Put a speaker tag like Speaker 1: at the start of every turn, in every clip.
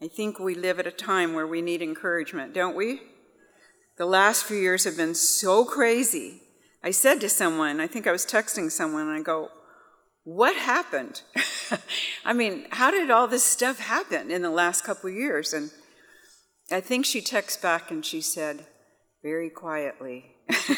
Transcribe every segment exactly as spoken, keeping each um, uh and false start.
Speaker 1: I think we live at a time where we need encouragement, don't we? The last few years have been so crazy. I said to someone, I think I was texting someone, and I go, what happened? I mean, how did all this stuff happen in the last couple of years? And I think she texted back and she said, very quietly.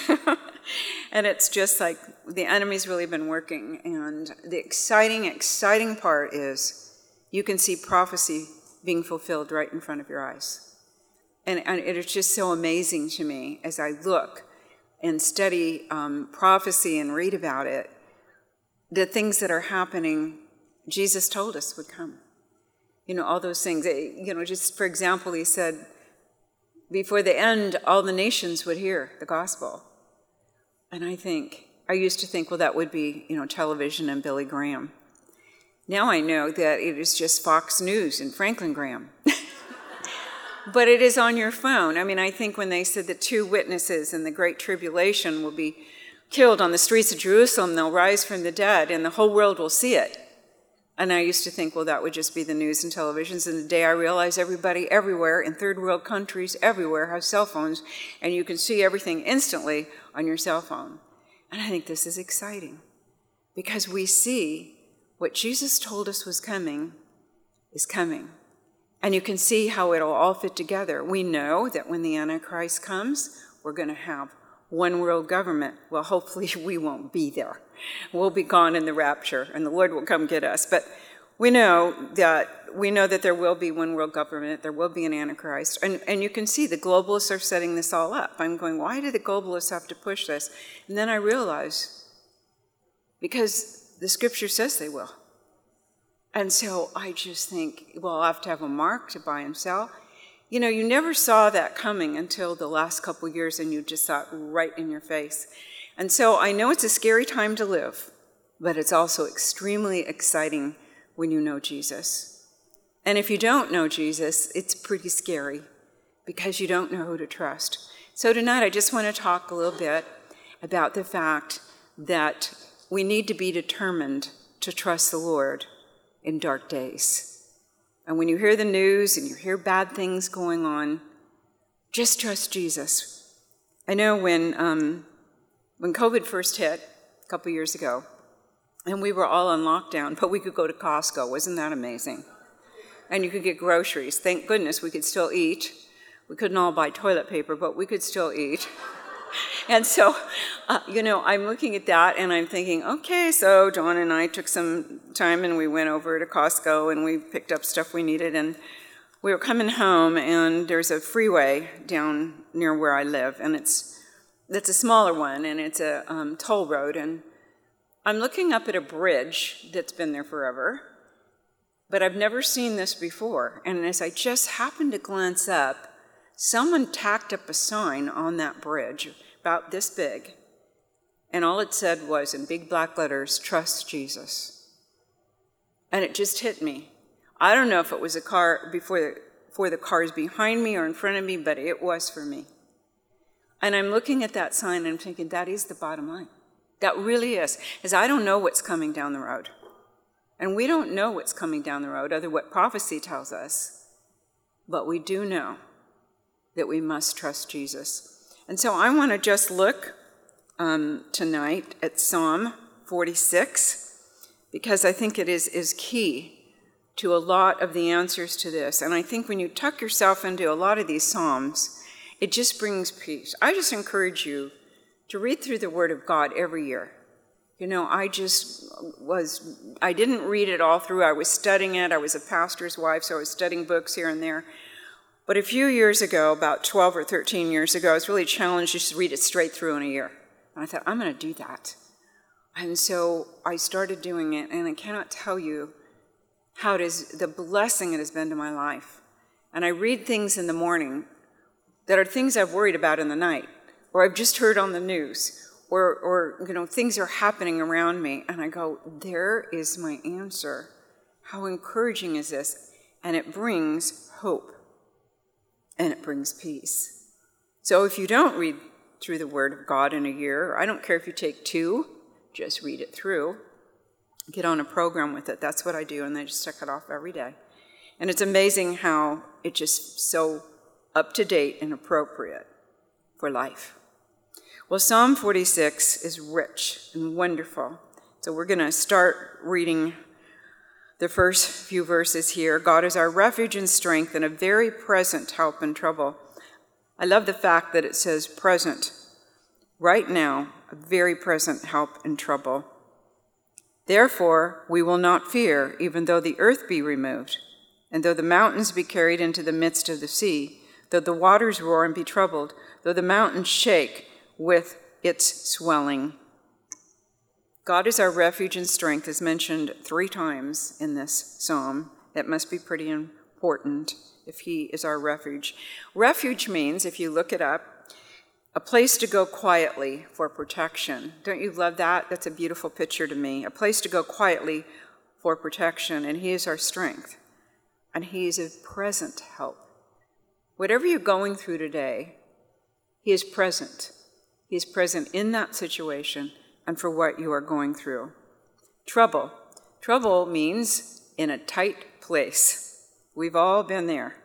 Speaker 1: And it's just like the enemy's really been working. And the exciting, exciting part is you can see prophecy being fulfilled right in front of your eyes. And, and it is just so amazing to me as I look and study um, prophecy and read about it, the things that are happening, Jesus told us would come. You know, all those things. You know, just for example, he said, before the end, all the nations would hear the gospel. And I think, I used to think, well, that would be, you know, television and Billy Graham. Now I know that it is just Fox News and Franklin Graham. But it is on your phone. I mean, I think when they said the two witnesses in the Great Tribulation will be killed on the streets of Jerusalem, they'll rise from the dead, and the whole world will see it. And I used to think, well, that would just be the news and televisions. And the day I realized everybody everywhere in third world countries everywhere has cell phones, and you can see everything instantly on your cell phone. And I think this is exciting because we see what Jesus told us was coming is coming. And you can see how it'll all fit together. We know that when the Antichrist comes, we're going to have one world government. Well, hopefully we won't be there. We'll be gone in the rapture, and the Lord will come get us. But we know that we know that there will be one world government. There will be an Antichrist. And, and you can see the globalists are setting this all up. I'm going, why do the globalists have to push this? And then I realize, because the scripture says they will. And so I just think, well, I'll have to have a mark to buy and sell. You know, you never saw that coming until the last couple of years, and you just saw it right in your face. And so I know it's a scary time to live, but it's also extremely exciting when you know Jesus. And if you don't know Jesus, it's pretty scary because you don't know who to trust. So tonight I just want to talk a little bit about the fact that we need to be determined to trust the Lord in dark days. And when you hear the news and you hear bad things going on, just trust Jesus. I know when um, when COVID first hit a couple years ago, and we were all on lockdown, but we could go to Costco. Wasn't that amazing? And you could get groceries. Thank goodness we could still eat. We couldn't all buy toilet paper, but we could still eat. And so, uh, you know, I'm looking at that and I'm thinking, okay, so Dawn and I took some time and we went over to Costco and we picked up stuff we needed, and we were coming home and there's a freeway down near where I live, and it's it's a smaller one, and it's a um, toll road, and I'm looking up at a bridge that's been there forever, but I've never seen this before. And as I just happened to glance up, someone tacked up a sign on that bridge about this big, and all it said was, in big black letters, trust Jesus. And it just hit me. I don't know if it was a car before the, before the cars behind me or in front of me, but it was for me. And I'm looking at that sign and I'm thinking, that is the bottom line. That really is. Because I don't know what's coming down the road. And we don't know what's coming down the road, other than what prophecy tells us. But we do know that we must trust Jesus. And so I want to just look um, tonight at Psalm forty-six, because I think it is, is key to a lot of the answers to this. And I think when you tuck yourself into a lot of these Psalms, it just brings peace. I just encourage you to read through the Word of God every year. You know, I just was, I didn't read it all through. I was studying it. I was a pastor's wife, so I was studying books here and there. But a few years ago, about twelve or thirteen years ago, I was really challenged just to read it straight through in a year. And I thought, I'm going to do that. And so I started doing it, and I cannot tell you how it is, the blessing it has been to my life. And I read things in the morning that are things I've worried about in the night, or I've just heard on the news, or, or you know, things are happening around me, and I go, there is my answer. How encouraging is this? And it brings hope. And it brings peace. So if you don't read through the Word of God in a year, I don't care if you take two, just read it through. Get on a program with it. That's what I do, and I just check it off every day. And it's amazing how it's just so up to date and appropriate for life. Well, Psalm forty-six is rich and wonderful. So we're going to start reading the first few verses here. God is our refuge and strength and a very present help in trouble. I love the fact that it says present. Right now, a very present help in trouble. Therefore, we will not fear, even though the earth be removed, and though the mountains be carried into the midst of the sea, though the waters roar and be troubled, though the mountains shake with its swelling. God is our refuge and strength is mentioned three times in this psalm. That must be pretty important if he is our refuge. Refuge means, if you look it up, a place to go quietly for protection. Don't you love that? That's a beautiful picture to me. A place to go quietly for protection, and he is our strength. And he is a present help. Whatever you're going through today, he is present. He is present in that situation and for what you are going through. Trouble. Trouble means in a tight place. We've all been there.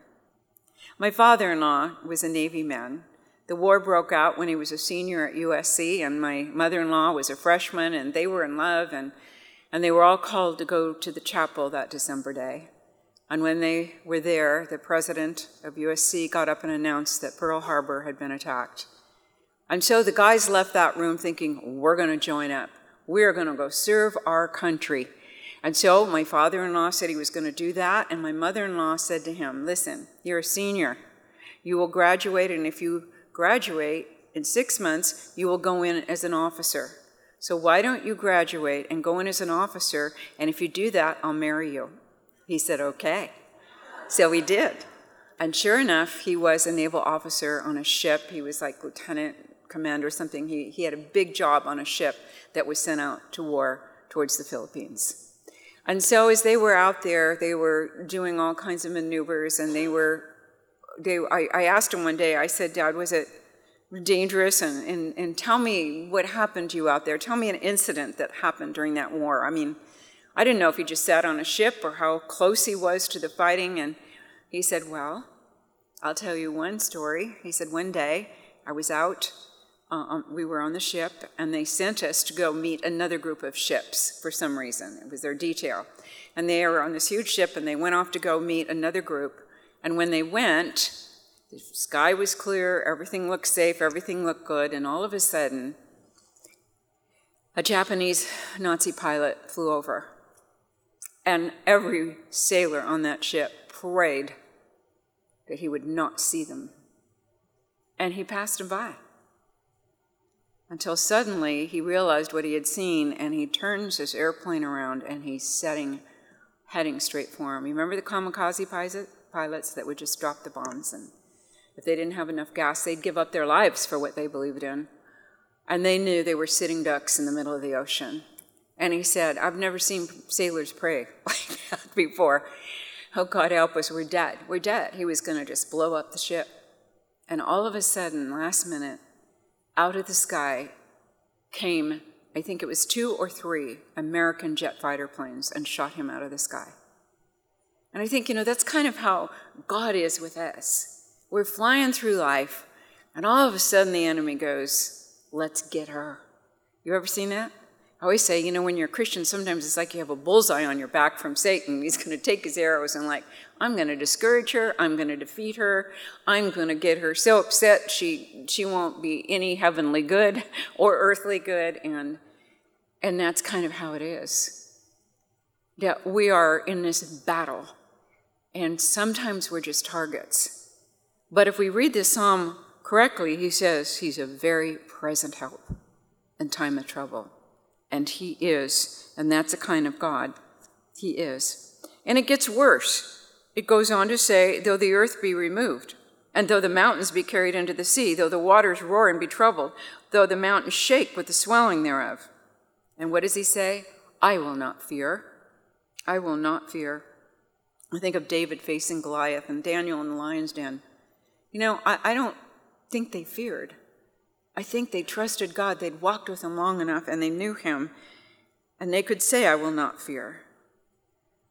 Speaker 1: My father-in-law was a Navy man. The war broke out when he was a senior at U S C, and my mother-in-law was a freshman, and they were in love, and, and they were all called to go to the chapel that December day. And when they were there, the president of U S C got up and announced that Pearl Harbor had been attacked. And so the guys left that room thinking, we're going to join up. We're going to go serve our country. And so my father-in-law said he was going to do that, and my mother-in-law said to him, listen, you're a senior. You will graduate, and if you graduate in six months, you will go in as an officer. So why don't you graduate and go in as an officer, and if you do that, I'll marry you. He said, okay. So he did. And sure enough, he was a naval officer on a ship. He was like lieutenant commander or something. He, he had a big job on a ship that was sent out to war towards the Philippines. And so as they were out there, they were doing all kinds of maneuvers, and they were, they, I, I asked him one day, I said, Dad, was it dangerous? And, and, and tell me what happened to you out there. Tell me an incident that happened during that war. I mean, I didn't know if he just sat on a ship or how close he was to the fighting. And he said, well, I'll tell you one story. He said, one day I was out, uh, we were on the ship, and they sent us to go meet another group of ships for some reason. It was their detail. And they were on this huge ship, and they went off to go meet another group. And when they went, the sky was clear, everything looked safe, everything looked good, and all of a sudden, a Japanese Nazi pilot flew over. And every sailor on that ship prayed that he would not see them. And he passed him by. Until suddenly he realized what he had seen, and he turns his airplane around and he's setting, heading straight for him. You remember the kamikaze pilots that would just drop the bombs, and if they didn't have enough gas, they'd give up their lives for what they believed in. And they knew they were sitting ducks in the middle of the ocean. And he said, I've never seen sailors pray like that before. Oh, God help us, we're dead. We're dead. He was going to just blow up the ship. And all of a sudden, last minute, out of the sky came, I think it was two or three American jet fighter planes and shot him out of the sky. And I think, you know, that's kind of how God is with us. We're flying through life, and all of a sudden the enemy goes, let's get her. You ever seen that? I always say, you know, when you're a Christian, sometimes it's like you have a bullseye on your back from Satan. He's going to take his arrows and like, I'm going to discourage her. I'm going to defeat her. I'm going to get her so upset she she won't be any heavenly good or earthly good. And, and that's kind of how it is. That we are in this battle, and sometimes we're just targets. But if we read this psalm correctly, he says he's a very present help in time of trouble. And he is, and that's a kind of God. He is. And it gets worse. It goes on to say, though the earth be removed, and though the mountains be carried into the sea, though the waters roar and be troubled, though the mountains shake with the swelling thereof. And what does he say? I will not fear. I will not fear. I think of David facing Goliath and Daniel in the lion's den. You know, I, I don't think they feared. I think they trusted God. They'd walked with him long enough, and they knew him, and they could say, I will not fear.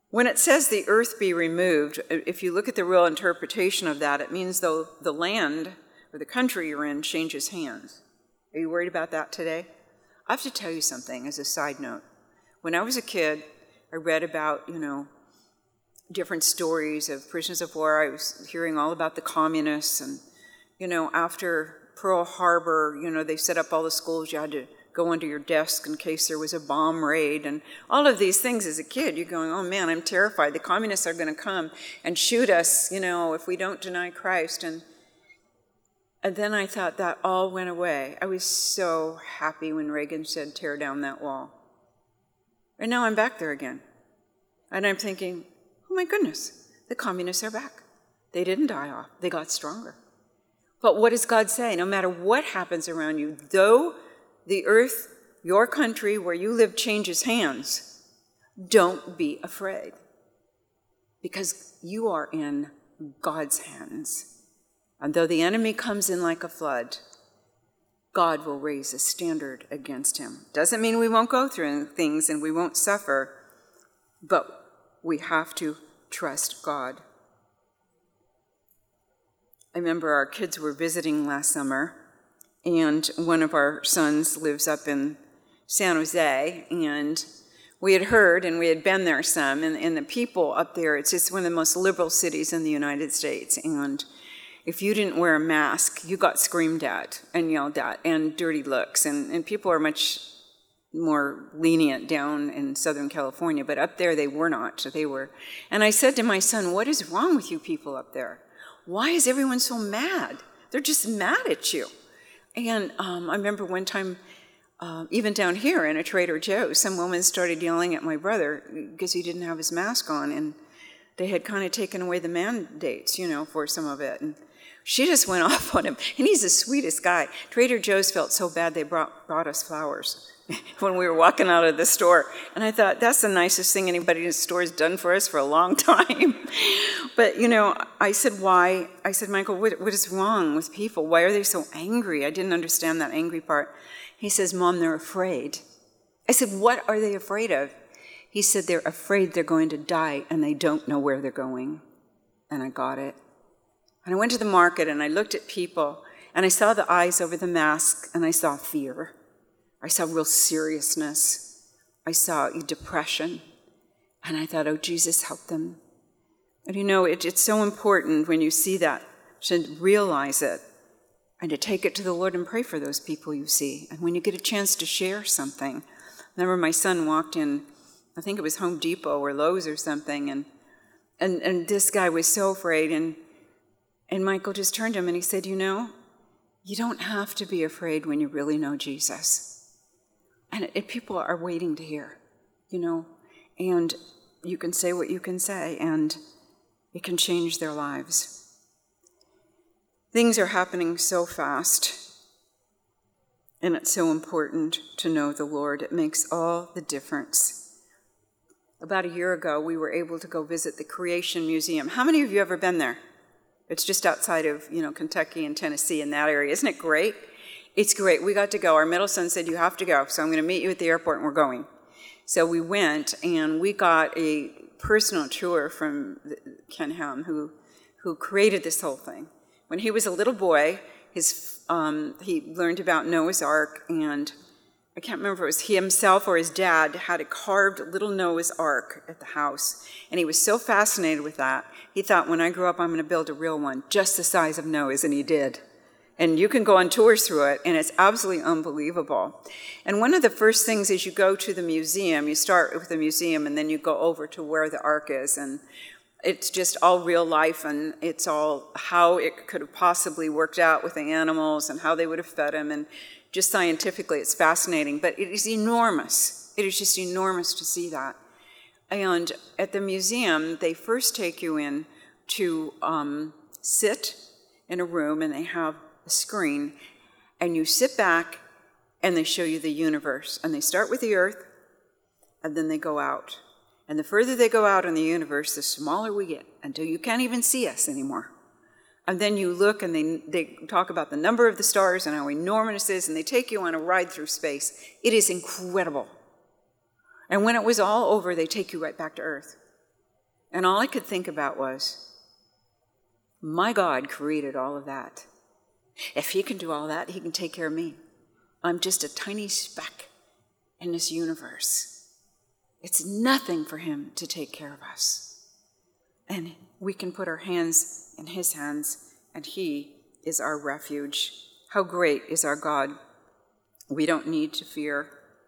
Speaker 1: When it says the earth be removed, if you look at the real interpretation of that, it means though the land or the country you're in changes hands. Are you worried about that today? I have to tell you something as a side note. When I was a kid, I read about, you know, different stories of prisoners of war. I was hearing all about the communists and, you know, after Pearl Harbor, you know, they set up all the schools. You had to go under your desk in case there was a bomb raid and all of these things as a kid. You're going, oh man, I'm terrified. The communists are going to come and shoot us, you know, if we don't deny Christ. And, and then I thought that all went away. I was so happy when Reagan said, tear down that wall. And now I'm back there again. And I'm thinking, oh my goodness, the communists are back. They didn't die off. They got stronger. But what does God say? No matter what happens around you, though the earth, your country where you live, changes hands, don't be afraid. Because you are in God's hands. And though the enemy comes in like a flood, God will raise a standard against him. Doesn't mean we won't go through things and we won't suffer, but we have to trust God. I remember our kids were visiting last summer, and one of our sons lives up in San Jose, and we had heard, and we had been there some, and, and the people up there, it's just one of the most liberal cities in the United States, and if you didn't wear a mask, you got screamed at and yelled at and dirty looks, and, and people are much more lenient down in Southern California, but up there they were not, so they were. And I said to my son, what is wrong with you people up there? Why is everyone so mad? They're just mad at you. And um, I remember one time, uh, even down here in a Trader Joe's, some woman started yelling at my brother because he didn't have his mask on, and they had kind of taken away the mandates, you know, for some of it. And she just went off on him, and he's the sweetest guy. Trader Joe's felt so bad they brought, brought us flowers when we were walking out of the store. And I thought, that's the nicest thing anybody in the store has done for us for a long time. But, you know, I said, why? I said, Michael, what, what is wrong with people? Why are they so angry? I didn't understand that angry part. He says, Mom, they're afraid. I said, what are they afraid of? He said, they're afraid they're going to die and they don't know where they're going. And I got it. And I went to the market and I looked at people and I saw the eyes over the mask and I saw fear. I saw real seriousness. I saw depression. And I thought, oh, Jesus, help them. And you know, it, it's so important when you see that to realize it and to take it to the Lord and pray for those people you see. And when you get a chance to share something. I remember my son walked in, I think it was Home Depot or Lowe's or something, and and, and this guy was so afraid. And, and Michael just turned to him and he said, you know, you don't have to be afraid when you really know Jesus. And it, it, people are waiting to hear, you know, and you can say what you can say, and it can change their lives. Things are happening so fast, and it's so important to know the Lord. It makes all the difference. About a year ago, we were able to go visit the Creation Museum. How many of you have ever been there? It's just outside of, you know, Kentucky and Tennessee in that area. Isn't it great? It's great. We got to go. Our middle son said, you have to go, so I'm going to meet you at the airport, and we're going. So we went, and we got a personal tour from Ken Ham, who, who created this whole thing. When he was a little boy, his um, he learned about Noah's Ark, and I can't remember if it was he himself or his dad had a carved little Noah's Ark at the house. And he was so fascinated with that, he thought, when I grow up, I'm going to build a real one, just the size of Noah's, and he did. And you can go on tours through it, and it's absolutely unbelievable. And one of the first things is you go to the museum. You start with the museum, and then you go over to where the ark is. And it's just all real life, and it's all how it could have possibly worked out with the animals and how they would have fed them. And just scientifically, it's fascinating. But it is enormous. It is just enormous to see that. And at the museum, they first take you in to um, sit in a room, and they have a screen, and you sit back, and they show you the universe. And they start with the earth, and then they go out. And the further they go out in the universe, the smaller we get, until you can't even see us anymore. And then you look, and they, they talk about the number of the stars and how enormous it is, and they take you on a ride through space. It is incredible. And when it was all over, they take you right back to Earth. And all I could think about was, my God created all of that. If he can do all that, he can take care of me. I'm just a tiny speck in this universe. It's nothing for him to take care of us. And we can put our hands in his hands, and he is our refuge. How great is our God? We don't need to fear.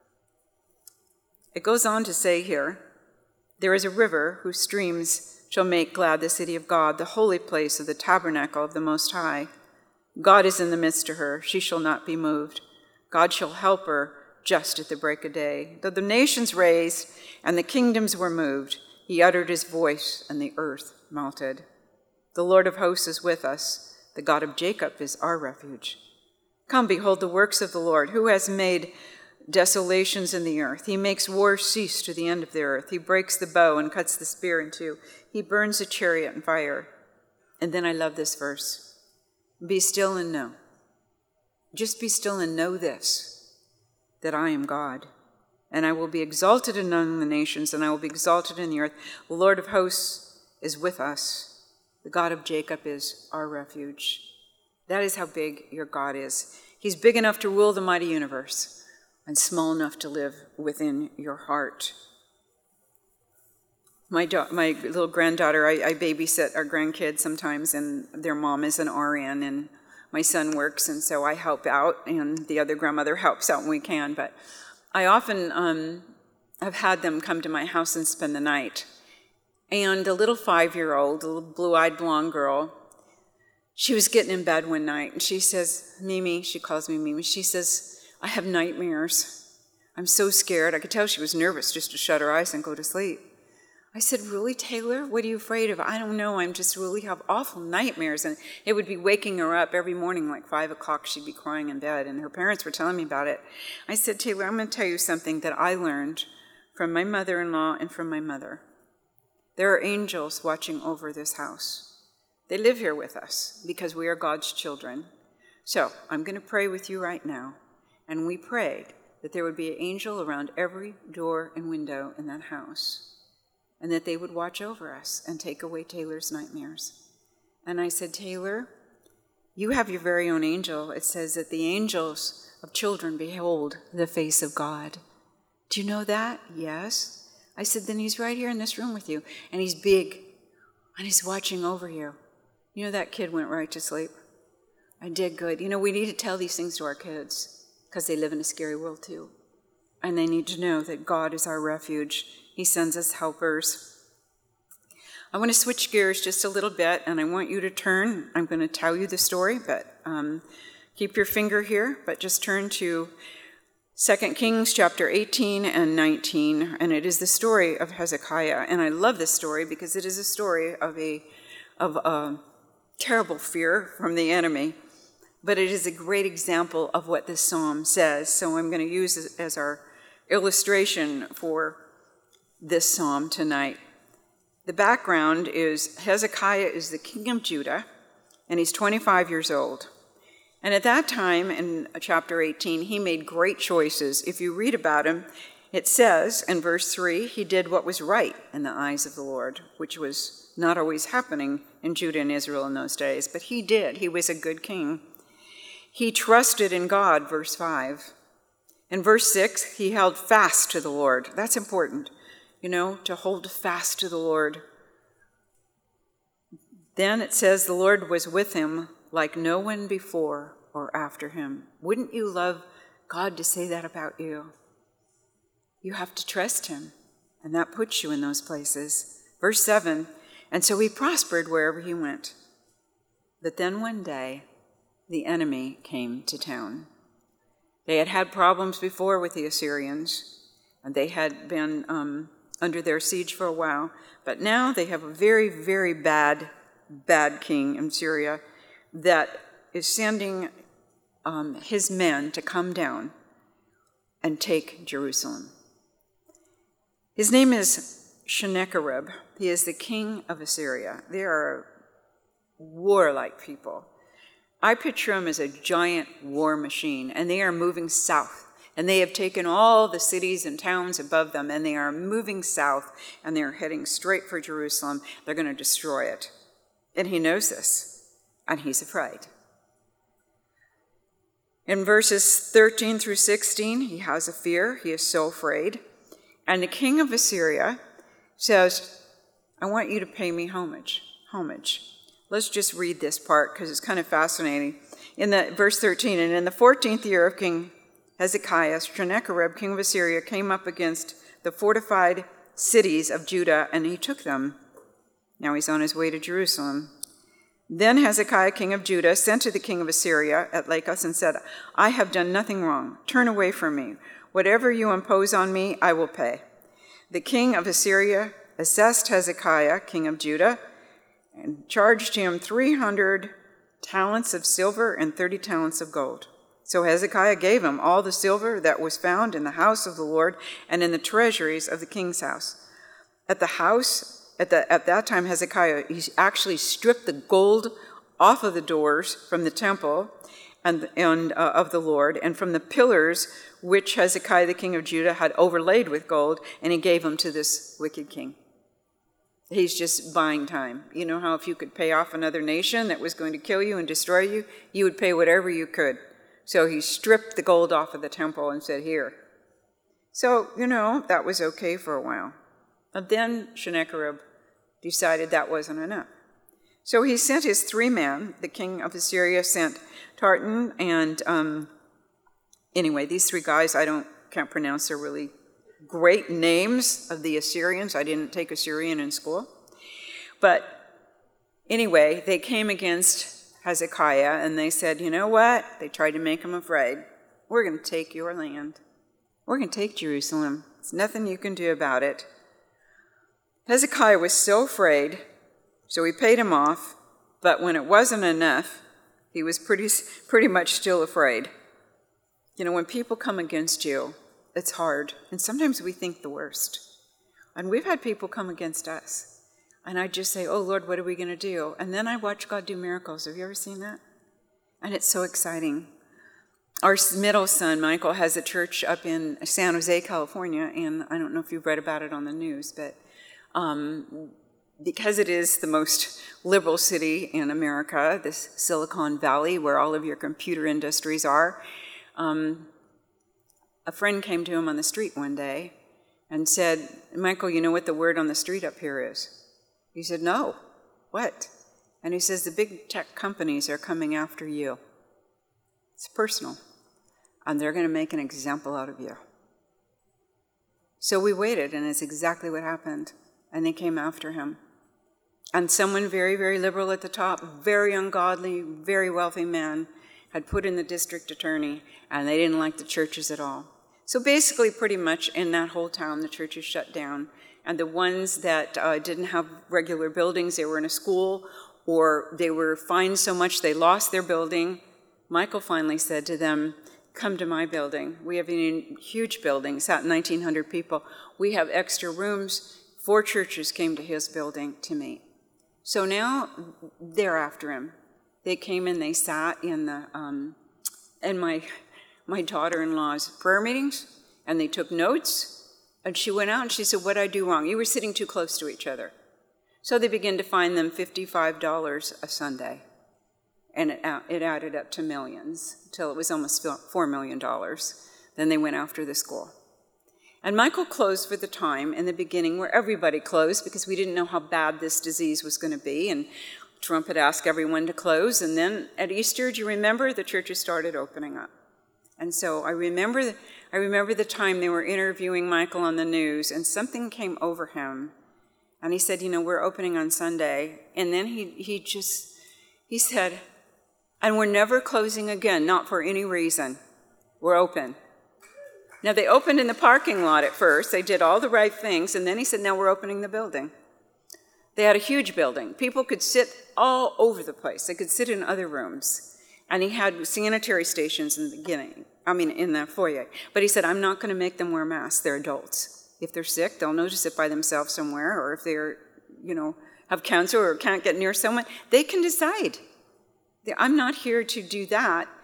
Speaker 1: It goes on to say here, there is a river whose streams shall make glad the city of God, the holy place of the tabernacle of the Most High. God is in the midst of her. She shall not be moved. God shall help her just at the break of day. Though the nations raised and the kingdoms were moved, he uttered his voice and the earth melted. The Lord of hosts is with us. The God of Jacob is our refuge. Come, behold the works of the Lord, who has made desolations in the earth. He makes war cease to the end of the earth. He breaks the bow and cuts the spear in two. He burns a chariot in fire. And then I love this verse. Be still and know. Just be still and know this, that I am God, and I will be exalted among the nations, and I will be exalted in the earth. The Lord of hosts is with us. The God of Jacob is our refuge. That is how big your God is. He's big enough to rule the mighty universe, and small enough to live within your heart. My do- my little granddaughter, I, I babysit our grandkids sometimes, and their mom is an R N, and my son works, and so I help out, and the other grandmother helps out when we can. But I often um, have had them come to my house and spend the night. And a little five-year-old, a little blue-eyed blonde girl, she was getting in bed one night, and she says, Mimi, she calls me Mimi, she says, I have nightmares. I'm so scared. I could tell she was nervous just to shut her eyes and go to sleep. I said, really, Taylor? What are you afraid of? I don't know. I'm just really have awful nightmares. And it would be waking her up every morning, like five o'clock, she'd be crying in bed. And her parents were telling me about it. I said, Taylor, I'm going to tell you something that I learned from my mother-in-law and from my mother. There are angels watching over this house. They live here with us because we are God's children. So I'm going to pray with you right now. And we prayed that there would be an angel around every door and window in that house, and that they would watch over us and take away Taylor's nightmares. And I said, Taylor, you have your very own angel. It says that the angels of children behold the face of God. Do you know that? Yes. I said, then he's right here in this room with you, and he's big, and he's watching over you. You know, that kid went right to sleep. I did good. You know, we need to tell these things to our kids, because they live in a scary world too. And they need to know that God is our refuge. He sends us helpers. I want to switch gears just a little bit, and I want you to turn. I'm going to tell you the story, but um, keep your finger here, but just turn to Second Kings chapter eighteen and nineteen, and it is the story of Hezekiah. And I love this story because it is a story of a, of a terrible fear from the enemy. But it is a great example of what this psalm says. So I'm going to use it as our illustration for this psalm tonight. The background is Hezekiah is the king of Judah, and he's twenty-five years old. And at that time, in chapter eighteen, he made great choices. If you read about him, it says in verse three, he did what was right in the eyes of the Lord, which was not always happening in Judah and Israel in those days, but he did. He was a good king. He trusted in God, verse five. In verse six, he held fast to the Lord. That's important, you know, to hold fast to the Lord. Then it says the Lord was with him like no one before or after him. Wouldn't you love God to say that about you? You have to trust him, and that puts you in those places. Verse seven, and so he prospered wherever he went. But then one day, the enemy came to town. They had had problems before with the Assyrians, and they had been um, under their siege for a while. But now they have a very, very bad, bad king in Syria that is sending um, his men to come down and take Jerusalem. His name is Sennacherib. He is the king of Assyria. They are warlike people. I picture them as a giant war machine, and they are moving south. And they have taken all the cities and towns above them, and they are moving south, and they are heading straight for Jerusalem. They're going to destroy it. And he knows this, and he's afraid. In verses thirteen through sixteen, he has a fear. He is so afraid. And the king of Assyria says, I want you to pay me homage. Homage. Let's just read this part because it's kind of fascinating. In the verse thirteen, and in the fourteenth year of King Hezekiah, Sennacherib, king of Assyria, came up against the fortified cities of Judah, and he took them. Now he's on his way to Jerusalem. Then Hezekiah, king of Judah, sent to the king of Assyria at Lachish and said, I have done nothing wrong. Turn away from me. Whatever you impose on me, I will pay. The king of Assyria assessed Hezekiah, king of Judah, and charged him three hundred talents of silver and thirty talents of gold. So Hezekiah gave him all the silver that was found in the house of the Lord and in the treasuries of the king's house. At the house, at, the, at that time, Hezekiah, he actually stripped the gold off of the doors from the temple and, and uh, of the Lord, and from the pillars which Hezekiah, the king of Judah, had overlaid with gold, and he gave them to this wicked king. He's just buying time. You know how if you could pay off another nation that was going to kill you and destroy you, you would pay whatever you could. So he stripped the gold off of the temple and said, here. So, you know, that was okay for a while. But then Sennacherib decided that wasn't enough. So he sent his three men. The king of Assyria sent Tartan and, um, anyway, these three guys, I don't can't pronounce their really great names of the Assyrians. I didn't take Assyrian in school. But anyway, they came against Hezekiah, and they said, you know what? They tried to make him afraid. We're going to take your land. We're going to take Jerusalem. There's nothing you can do about it. Hezekiah was so afraid, so he paid him off, but when it wasn't enough, he was pretty, pretty much still afraid. You know, when people come against you, it's hard, and sometimes we think the worst. And we've had people come against us. And I just say, oh, Lord, what are we going to do? And then I watch God do miracles. Have you ever seen that? And it's so exciting. Our middle son, Michael, has a church up in San Jose, California, and I don't know if you've read about it on the news, but um, because it is the most liberal city in America, this Silicon Valley where all of your computer industries are, um, a friend came to him on the street one day and said, Michael, you know what the word on the street up here is? He said, no. What? And he says, the big tech companies are coming after you. It's personal. And they're going to make an example out of you. So we waited, and it's exactly what happened. And they came after him. And someone very, very liberal at the top, very ungodly, very wealthy man, had put in the district attorney, and they didn't like the churches at all. So basically, pretty much in that whole town, the churches shut down. And the ones that uh, didn't have regular buildings, they were in a school, or they were fined so much they lost their building. Michael finally said to them, come to my building. We have a huge building, it's at nineteen hundred people. We have extra rooms. Four churches came to his building to meet. So now they're after him. They came and they sat in the um, in my my daughter-in-law's prayer meetings, and they took notes. And she went out and she said, what did I do wrong? You were sitting too close to each other. So they began to fine them fifty-five dollars a Sunday. And it, it added up to millions, until it was almost four million dollars. Then they went after the school. And Michael closed for the time in the beginning where everybody closed because we didn't know how bad this disease was going to be. And Trump had asked everyone to close. And then at Easter, do you remember, the churches started opening up. And so I remember, the, I remember the time they were interviewing Michael on the news, and something came over him. And he said, you know, we're opening on Sunday. And then he, he just, he said, and we're never closing again, not for any reason. We're open. Now, they opened in the parking lot at first. They did all the right things. And then he said, now we're opening the building. They had a huge building. People could sit all over the place. They could sit in other rooms. And he had sanitary stations in the beginning, I mean, in the foyer. But he said, I'm not going to make them wear masks. They're adults. If they're sick, they'll notice it by themselves somewhere. Or if they're, you know, have cancer or can't get near someone, they can decide. I'm not here to do that.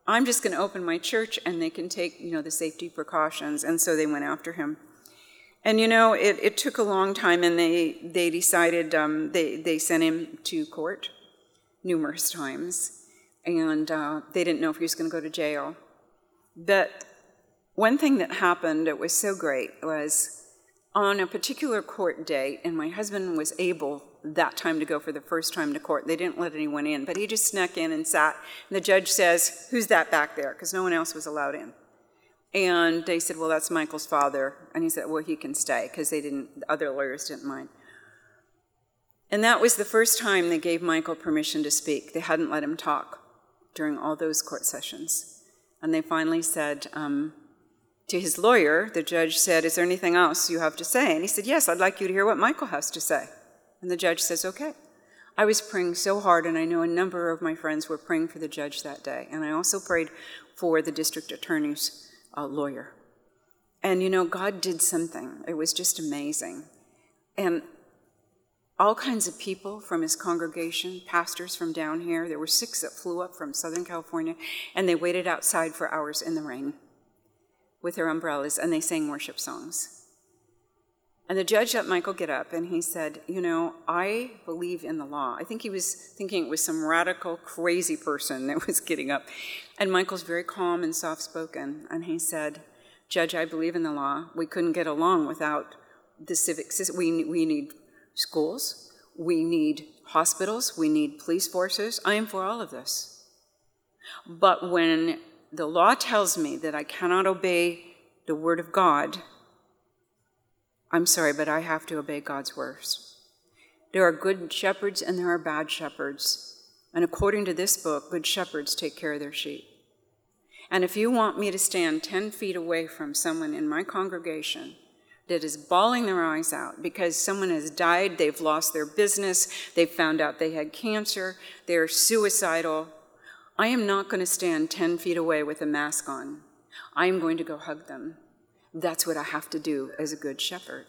Speaker 1: I'm just going to open my church and they can take, you know, the safety precautions. And so they went after him. And, you know, it, it took a long time, and they, they decided, um, they, they sent him to court numerous times. And uh, they didn't know if he was going to go to jail. But one thing that happened that was so great was on a particular court date, and my husband was able that time to go for the first time to court. They didn't let anyone in, but he just snuck in and sat. And the judge says, "Who's that back there?" Because no one else was allowed in. And they said, "Well, that's Michael's father." And he said, "Well, he can stay," because they didn't, the other lawyers didn't mind. And that was the first time they gave Michael permission to speak. They hadn't let him talk during all those court sessions. And they finally said, um, to his lawyer, the judge said, "Is there anything else you have to say?" And he said, "Yes, I'd like you to hear what Michael has to say." And the judge says, "Okay." I was praying so hard, and I know a number of my friends were praying for the judge that day. And I also prayed for the district attorney's uh, lawyer. And, you know, God did something. It was just amazing. And all kinds of people from his congregation, pastors from down here, there were six that flew up from Southern California, and they waited outside for hours in the rain with their umbrellas, and they sang worship songs. And the judge let Michael get up, and he said, "You know, I believe in the law." I think he was thinking it was some radical, crazy person that was getting up. And Michael's very calm and soft-spoken, and he said, "Judge, I believe in the law. We couldn't get along without the civic system. We, we need schools, we need hospitals, we need police forces. I am for all of this. But when the law tells me that I cannot obey the word of God, I'm sorry, but I have to obey God's words. There are good shepherds and there are bad shepherds. And according to this book, good shepherds take care of their sheep. And if you want me to stand ten feet away from someone in my congregation that is bawling their eyes out because someone has died, they've lost their business, they've found out they had cancer, they're suicidal, I am not going to stand ten feet away with a mask on. I am going to go hug them. That's what I have to do as a good shepherd.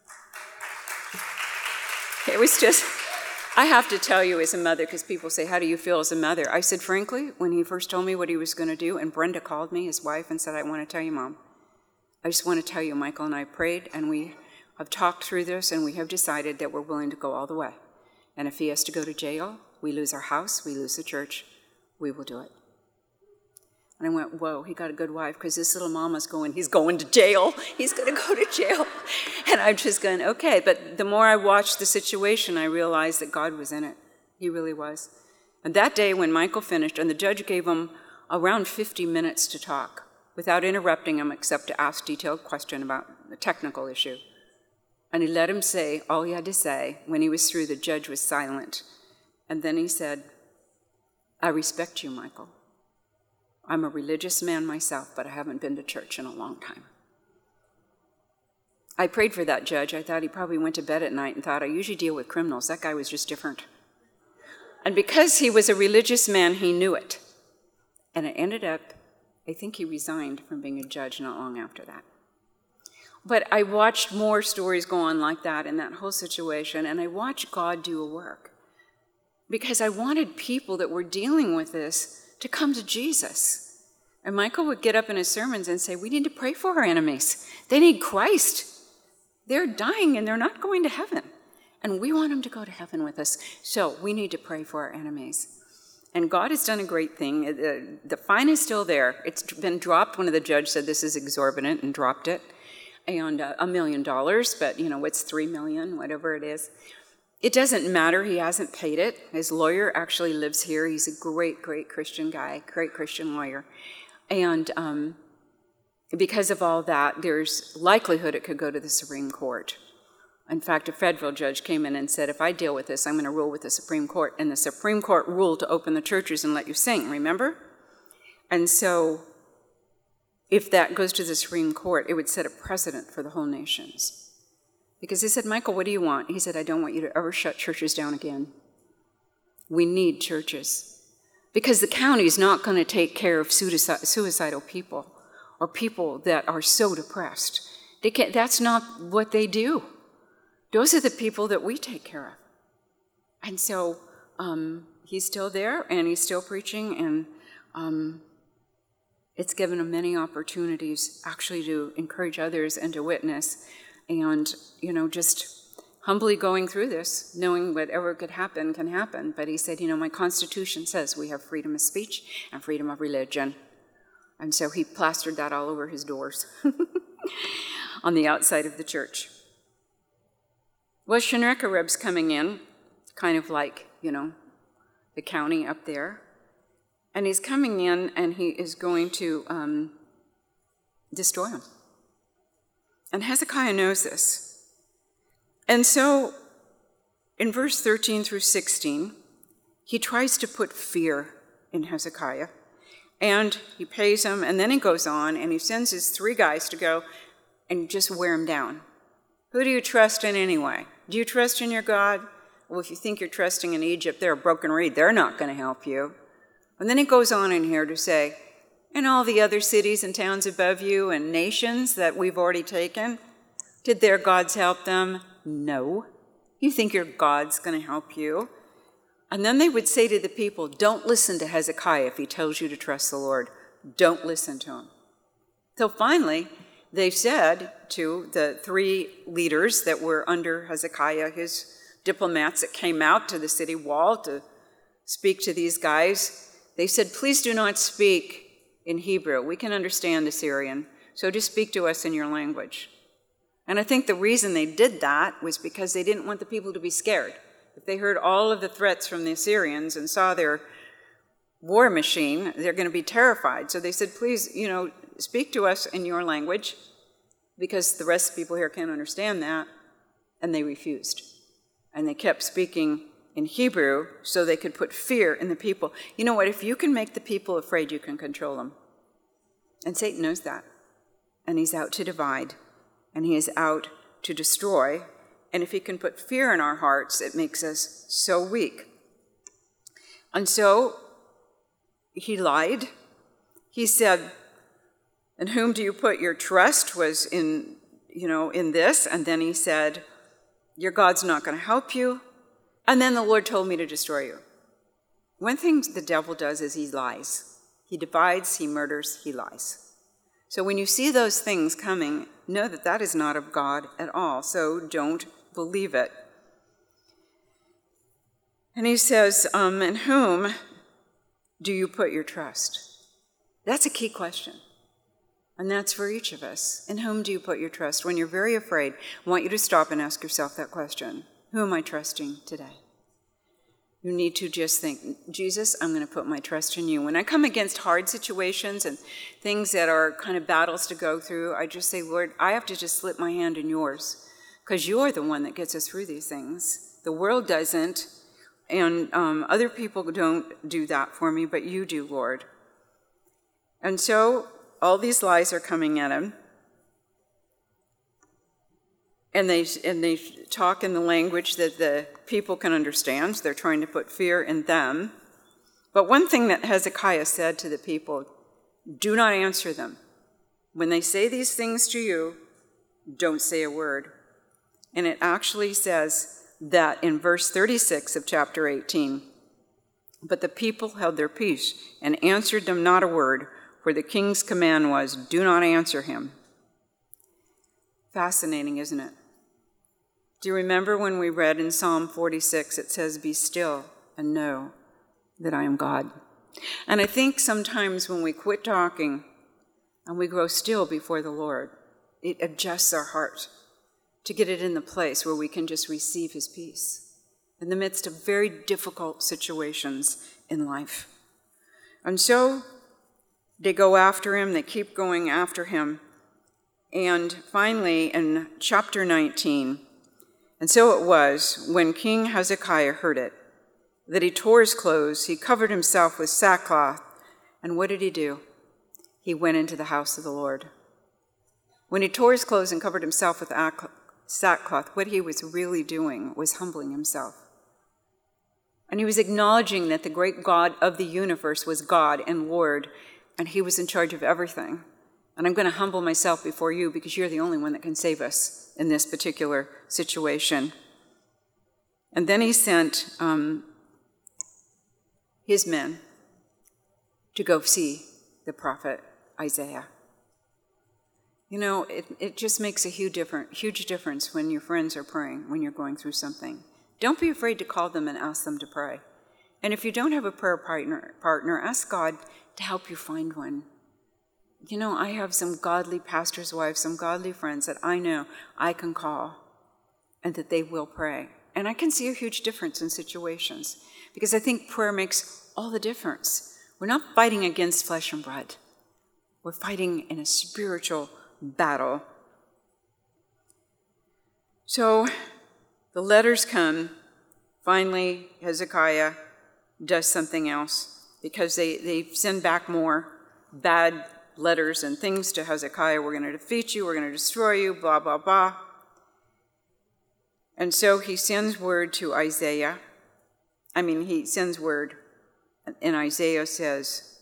Speaker 1: It was just, I have to tell you as a mother, because people say, "How do you feel as a mother?" I said, frankly, when he first told me what he was going to do, and Brenda called me, his wife, and said, "I want to tell you, Mom. I just want to tell you, Michael and I prayed, and we have talked through this, and we have decided that we're willing to go all the way. And if he has to go to jail, we lose our house, we lose the church, we will do it." And I went, whoa, he got a good wife, because this little mama's going, he's going to jail. He's going to go to jail. And I'm just going, okay. But the more I watched the situation, I realized that God was in it. He really was. And that day when Michael finished, and the judge gave him around fifty minutes to talk, without interrupting him except to ask detailed question about a technical issue. And he let him say all he had to say. When he was through, the judge was silent. And then he said, "I respect you, Michael. I'm a religious man myself, but I haven't been to church in a long time." I prayed for that judge. I thought he probably went to bed at night and thought, I usually deal with criminals. That guy was just different. And because he was a religious man, he knew it. And it ended up, I think he resigned from being a judge not long after that. But I watched more stories go on like that in that whole situation, and I watched God do a work. Because I wanted people that were dealing with this to come to Jesus. And Michael would get up in his sermons and say, we need to pray for our enemies. They need Christ. They're dying and they're not going to heaven. And we want them to go to heaven with us. So we need to pray for our enemies. And God has done a great thing. The, the fine is still there. It's been dropped. One of the judges said this is exorbitant and dropped it. And uh, a million dollars, but you know, it's three million, whatever it is. It doesn't matter. He hasn't paid it. His lawyer actually lives here. He's a great, great Christian guy, great Christian lawyer. And um, because of all that, there's likelihood it could go to the Supreme Court. In fact, a federal judge came in and said, if I deal with this, I'm going to rule with the Supreme Court. And the Supreme Court ruled to open the churches and let you sing, remember? And so if that goes to the Supreme Court, it would set a precedent for the whole nations. Because he said, Michael, what do you want? He said, I don't want you to ever shut churches down again. We need churches. Because the county is not going to take care of suicidal people or people that are so depressed. They can't, that's not what they do. Those are the people that we take care of. And so um, he's still there, and he's still preaching, and um, It's given him many opportunities actually to encourage others and to witness, and, you know, just humbly going through this, knowing whatever could happen can happen. But he said, you know, my Constitution says we have freedom of speech and freedom of religion. And so he plastered that all over his doors on the outside of the church. Well, Sennacherib's coming in, kind of like, you know, the county up there. And he's coming in and he is going to um, destroy him. And Hezekiah knows this. And so in verse thirteen through sixteen, he tries to put fear in Hezekiah. And he pays him, and then he goes on, and he sends his three guys to go and just wear him down. Who do you trust in anyway? Do you trust in your God? Well, if you think you're trusting in Egypt, they're a broken reed. They're not going to help you. And then he goes on in here to say, and all the other cities and towns above you and nations that we've already taken, did their gods help them? No. You think your God's going to help you? And then they would say to the people, don't listen to Hezekiah if he tells you to trust the Lord. Don't listen to him. So finally, they said to the three leaders that were under Hezekiah, his diplomats that came out to the city wall to speak to these guys, they said, please do not speak in Hebrew. We can understand Assyrian, so just speak to us in your language. And I think the reason they did that was because they didn't want the people to be scared. If they heard all of the threats from the Assyrians and saw their war machine, they're going to be terrified. So they said, please, you know, speak to us in your language, because the rest of the people here can't understand that. And they refused. And they kept speaking in Hebrew so they could put fear in the people. You know what? If you can make the people afraid, you can control them. And Satan knows that. And he's out to divide. And he is out to destroy. And if he can put fear in our hearts, it makes us so weak. And so he lied. He said, in whom do you put your trust was in, you know, in this. And then he said, your God's not going to help you. And then the Lord told me to destroy you. One thing the devil does is he lies. He divides, he murders, he lies. So when you see those things coming, know that that is not of God at all. So don't believe it. And he says, um, in whom do you put your trust? That's a key question. And that's for each of us. In whom do you put your trust? When you're very afraid, I want you to stop and ask yourself that question. Who am I trusting today? You need to just think, Jesus, I'm going to put my trust in you. When I come against hard situations and things that are kind of battles to go through, I just say, Lord, I have to just slip my hand in yours, because you're the one that gets us through these things. The world doesn't, and um, other people don't do that for me, but you do, Lord. And so all these lies are coming at him. And they and they talk in the language that the people can understand. They're trying to put fear in them. But one thing that Hezekiah said to the people, do not answer them. When they say these things to you, don't say a word. And it actually says that in verse thirty-six of chapter eighteen, but the people held their peace and answered them not a word, for the king's command was, do not answer him. Fascinating, isn't it? Do you remember when we read in Psalm forty-six, it says, be still and know that I am God. And I think sometimes when we quit talking and we grow still before the Lord, it adjusts our heart to get it in the place where we can just receive his peace in the midst of very difficult situations in life. And so they go after him, they keep going after him. And finally, in chapter nineteen, and so it was, when King Hezekiah heard it, that he tore his clothes, he covered himself with sackcloth, and what did he do? He went into the house of the Lord. When he tore his clothes and covered himself with sackcloth, what he was really doing was humbling himself. And he was acknowledging that the great God of the universe was God and Lord, and he was in charge of everything. And I'm going to humble myself before you because you're the only one that can save us in this particular situation. And then he sent um, his men to go see the prophet Isaiah. You know, it, it just makes a huge, different, huge difference when your friends are praying, when you're going through something. Don't be afraid to call them and ask them to pray. And if you don't have a prayer partner, partner, ask God to help you find one. You know, I have some godly pastors' wives, some godly friends that I know I can call and that they will pray. And I can see a huge difference in situations because I think prayer makes all the difference. We're not fighting against flesh and blood. We're fighting in a spiritual battle. So the letters come. Finally, Hezekiah does something else because they, they send back more bad letters and things to Hezekiah. We're going to defeat you. We're going to destroy you, blah, blah, blah. And so he sends word to Isaiah. I mean, he sends word, and Isaiah says,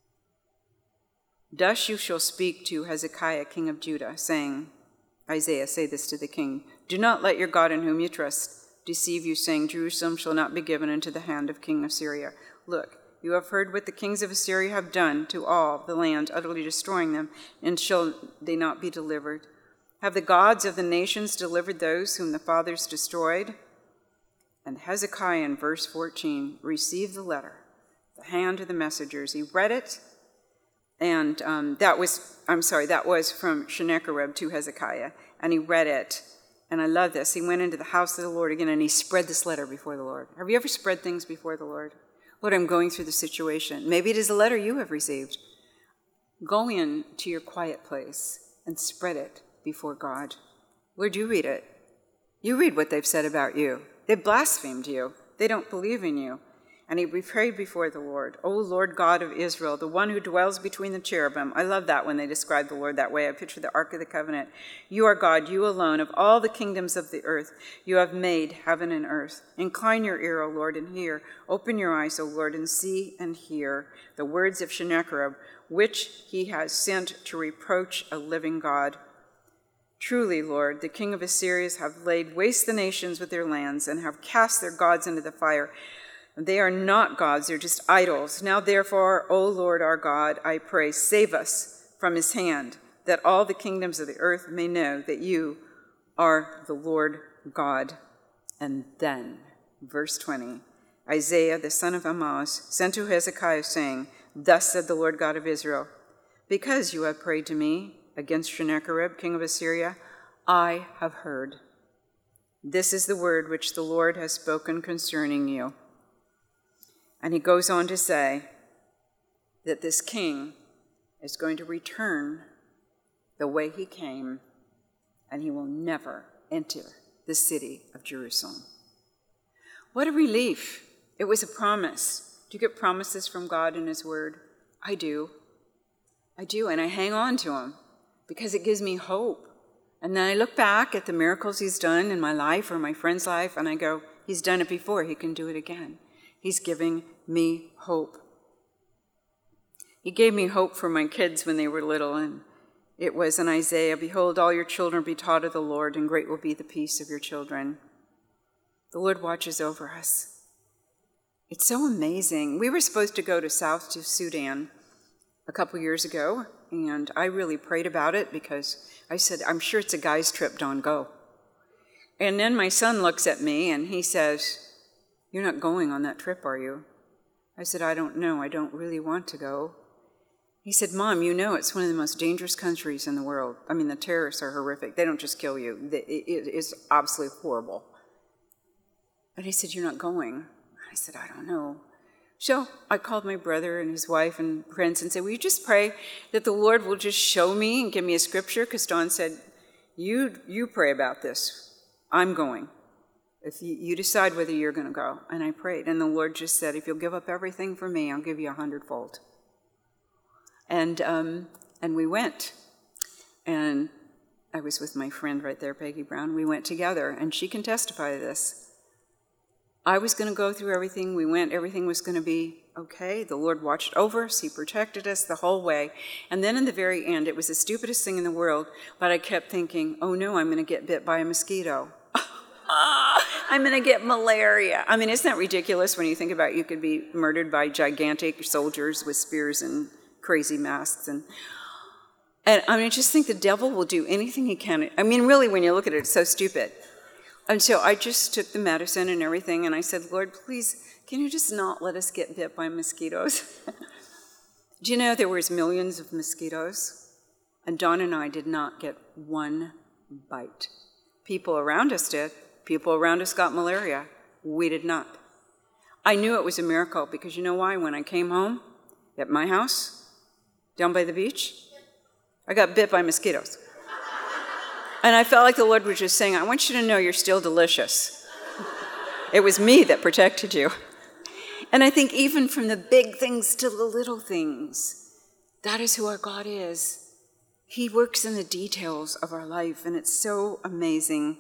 Speaker 1: "Thus you shall speak to Hezekiah, king of Judah, saying," Isaiah, say this to the king, "Do not let your God in whom you trust deceive you, saying, Jerusalem shall not be given into the hand of king of Syria. Look, you have heard what the kings of Assyria have done to all the land, utterly destroying them, and shall they not be delivered? Have the gods of the nations delivered those whom the fathers destroyed?" And Hezekiah, in verse fourteen, received the letter, the hand of the messengers. He read it, and um, that was, I'm sorry, that was from Sennacherib to Hezekiah, and he read it. And I love this. He went into the house of the Lord again, and he spread this letter before the Lord. Have you ever spread things before the Lord? Lord, I'm going through the situation. Maybe it is a letter you have received. Go in to your quiet place and spread it before God. Lord, you read it. You read what they've said about you. They blasphemed you. They don't believe in you. And he prayed before the Lord, "O Lord God of Israel, the one who dwells between the cherubim." I love that when they describe the Lord that way. I picture the Ark of the Covenant. "You are God, you alone, of all the kingdoms of the earth. You have made heaven and earth. Incline your ear, O Lord, and hear. Open your eyes, O Lord, and see and hear the words of Sennacherib, which he has sent to reproach a living God. Truly, Lord, the king of Assyria have laid waste the nations with their lands and have cast their gods into the fire. They are not gods, they're just idols. Now, therefore, O Lord our God, I pray, save us from his hand, that all the kingdoms of the earth may know that you are the Lord God." And then, verse twenty, Isaiah, the son of Amoz, sent to Hezekiah, saying, "Thus said the Lord God of Israel, because you have prayed to me against Sennacherib, king of Assyria, I have heard. This is the word which the Lord has spoken concerning you." And he goes on to say that this king is going to return the way he came, and he will never enter the city of Jerusalem. What a relief. It was a promise. Do you get promises from God in his word? I do. I do, and I hang on to them because it gives me hope. And then I look back at the miracles he's done in my life or my friend's life, and I go, he's done it before, he can do it again. He's giving me hope. He gave me hope for my kids when they were little, and it was in Isaiah, "Behold, all your children be taught of the Lord, and great will be the peace of your children." The Lord watches over us. It's so amazing. We were supposed to go to South to Sudan a couple years ago, and I really prayed about it because I said, I'm sure it's a guy's trip, don't go. And then my son looks at me and he says, "You're not going on that trip, are you?" I said, "I don't know. I don't really want to go." He said, "Mom, you know it's one of the most dangerous countries in the world. I mean, the terrorists are horrific. They don't just kill you. It is absolutely horrible." And he said, "You're not going." I said, "I don't know." So I called my brother and his wife and friends and said, "Will you just pray that the Lord will just show me and give me a scripture?" Because Dawn said, you, you pray about this. I'm going. If you, you decide whether you're going to go. And I prayed. And the Lord just said, "If you'll give up everything for me, I'll give you a hundredfold." And um, and we went. And I was with my friend right there, Peggy Brown. We went together, and she can testify to this. I was going to go through everything. We went. Everything was going to be okay. The Lord watched over us. He protected us the whole way. And then in the very end, it was the stupidest thing in the world, but I kept thinking, oh no, I'm going to get bit by a mosquito. I'm going to get malaria. I mean, isn't that ridiculous when you think about you could be murdered by gigantic soldiers with spears and crazy masks? And And I mean, I just think the devil will do anything he can. I mean, really, when you look at it, it's so stupid. And so I just took the medicine and everything, and I said, Lord, please, can you just not let us get bit by mosquitoes? Do you know there was millions of mosquitoes? And Don and I did not get one bite. People around us did. People around us got malaria. We did not. I knew it was a miracle because you know why? When I came home at my house, down by the beach, I got bit by mosquitoes. And I felt like the Lord was just saying, I want you to know you're still delicious. It was me that protected you. And I think even from the big things to the little things, that is who our God is. He works in the details of our life, and it's so amazing.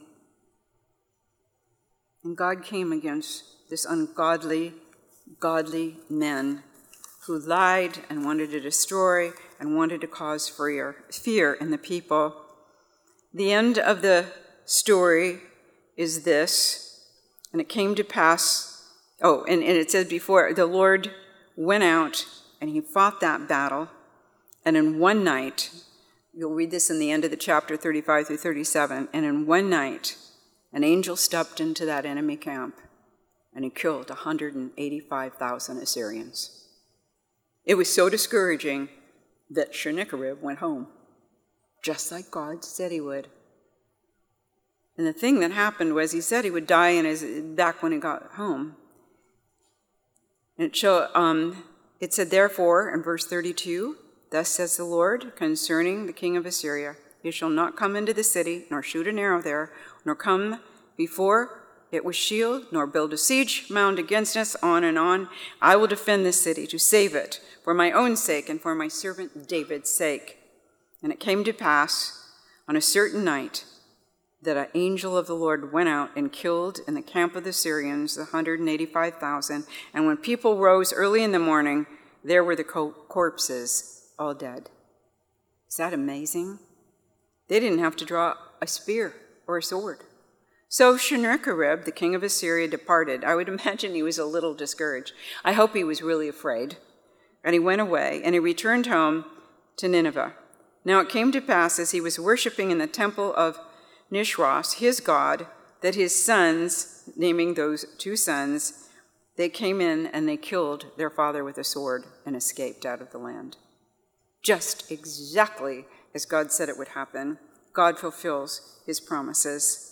Speaker 1: And God came against this ungodly, godly men who lied and wanted to destroy and wanted to cause fear, fear in the people. The end of the story is this, and it came to pass, oh, and, and it said before, the Lord went out and he fought that battle, and in one night, you'll read this in the end of the chapter thirty-five through thirty-seven, and in one night, an angel stepped into that enemy camp, and he killed one hundred eighty-five thousand Assyrians. It was so discouraging that Sennacherib went home, just like God said he would. And the thing that happened was he said he would die in his back when he got home. And it, show, um, it said, therefore, in verse thirty-two, thus says the Lord concerning the king of Assyria, he shall not come into the city, nor shoot an arrow there, nor come before it with shield, nor build a siege mound against us, on and on. I will defend this city to save it for my own sake and for my servant David's sake. And it came to pass on a certain night that an angel of the Lord went out and killed in the camp of the Syrians one hundred eighty-five thousand. And when people rose early in the morning, there were the co- corpses all dead. Is that amazing? They didn't have to draw a spear or a sword. So Sennacherib, the king of Assyria, departed. I would imagine he was a little discouraged. I hope he was really afraid. And he went away, and he returned home to Nineveh. Now it came to pass, as he was worshiping in the temple of Nishros, his god, that his sons, naming those two sons, they came in and they killed their father with a sword and escaped out of the land. Just exactly as God said it would happen. God fulfills his promises.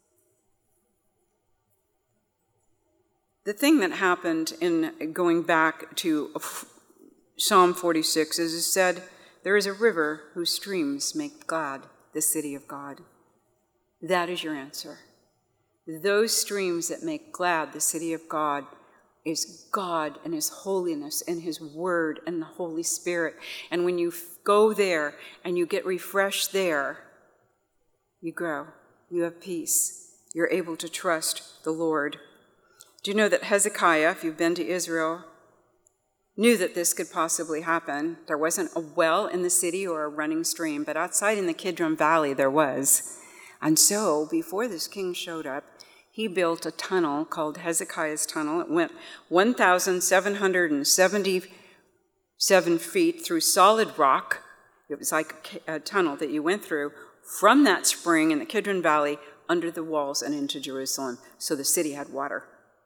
Speaker 1: The thing that happened in going back to Psalm forty-six is it said, there is a river whose streams make glad the city of God. That is your answer. Those streams that make glad the city of God is God and his holiness and his word and the Holy Spirit. And when you go there and you get refreshed there, you grow. You have peace. You're able to trust the Lord. Do you know that Hezekiah, if you've been to Israel, knew that this could possibly happen? There wasn't a well in the city or a running stream, but outside in the Kidron Valley there was. And so, before this king showed up, he built a tunnel called Hezekiah's Tunnel. It went one thousand seven hundred seventy-seven feet through solid rock. It was like a tunnel that you went through from that spring in the Kidron Valley under the walls and into Jerusalem, so the city had water.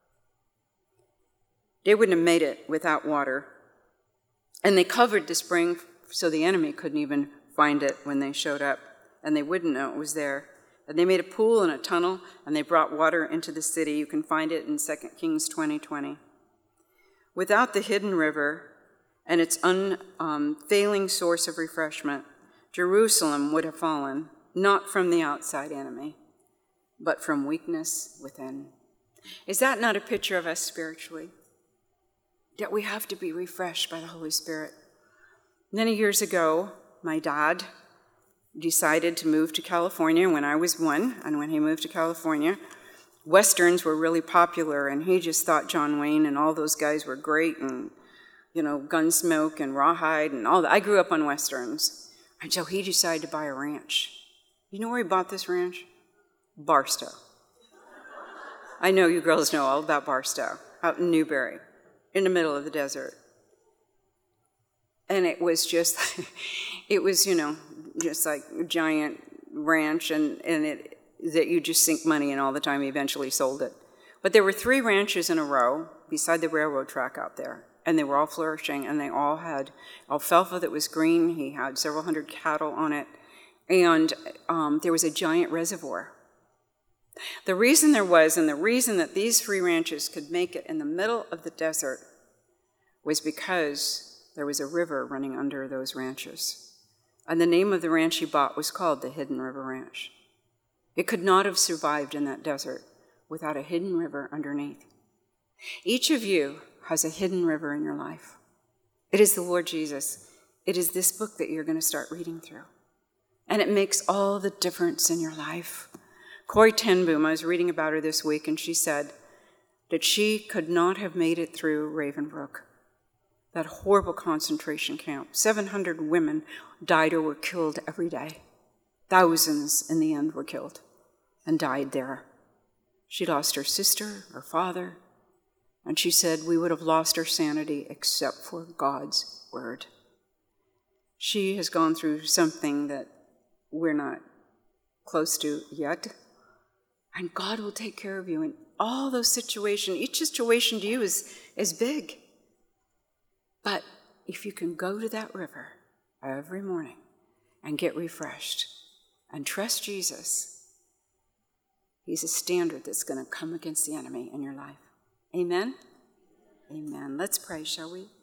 Speaker 1: They wouldn't have made it without water. And they covered the spring so the enemy couldn't even find it when they showed up, and they wouldn't know it was there. And they made a pool and a tunnel, and they brought water into the city. You can find it in Second Kings twenty twenty. Without the hidden river and its unfailing source of refreshment, Jerusalem would have fallen, not from the outside enemy, but from weakness within. Is that not a picture of us spiritually? That we have to be refreshed by the Holy Spirit. Many years ago, my dad decided to move to California when I was one, and when he moved to California, Westerns were really popular, and he just thought John Wayne and all those guys were great, and, you know, Gunsmoke and Rawhide and all that. I grew up on Westerns, and so he decided to buy a ranch. You know where he bought this ranch? Barstow. I know you girls know all about Barstow, out in Newberry, in the middle of the desert. And it was just, it was, you know, just like a giant ranch, and, and it that you just sink money in all the time. He eventually sold it. But there were three ranches in a row beside the railroad track out there, and they were all flourishing, and they all had alfalfa that was green. He had several hundred cattle on it, and um, there was a giant reservoir. The reason there was, and the reason that these three ranches could make it in the middle of the desert, was because there was a river running under those ranches. And the name of the ranch he bought was called the Hidden River Ranch. It could not have survived in that desert without a hidden river underneath. Each of you has a hidden river in your life. It is the Lord Jesus. It is this book that you're going to start reading through. And it makes all the difference in your life. Corrie ten Boom, I was reading about her this week, and she said that she could not have made it through Ravenbrook, that horrible concentration camp. seven hundred women died or were killed every day. Thousands in the end were killed and died there. She lost her sister, her father, and she said we would have lost our sanity except for God's word. She has gone through something that we're not close to yet, and God will take care of you in all those situations. Each situation to you is, is big. But if you can go to that river every morning and get refreshed and trust Jesus, he's a standard that's going to come against the enemy in your life. Amen? Amen. Let's pray, shall we?